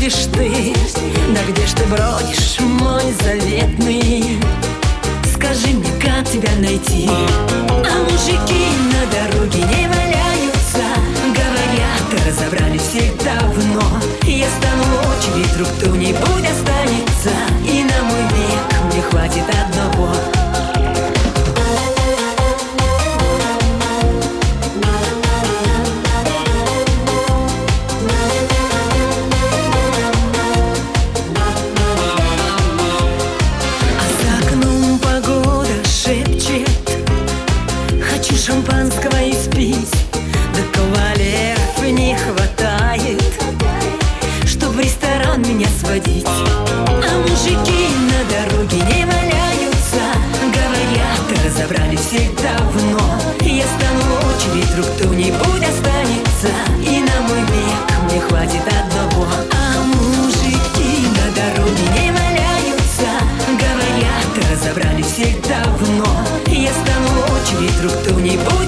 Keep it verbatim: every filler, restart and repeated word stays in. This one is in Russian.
ходишь ты? Да где ж ты бродишь, мой заветный? Скажи мне, как тебя найти? А мужики на дороге не валяются. Говорят, разобрали всех давно. Я стану очередь, друг кто-нибудь останется. И на мой век мне хватит одного. Шампанского испить, да кавалеров не хватает, чтоб в ресторан меня сводить. А мужики на дороге не валяются. Говорят, разобрали всех давно. Я стану очередь, друг кто-нибудь останется. И на мой век мне хватит одного. А мужики на дороге не валяются. Говорят, разобрали всех давно. Я стану очередь, друг кто-нибудь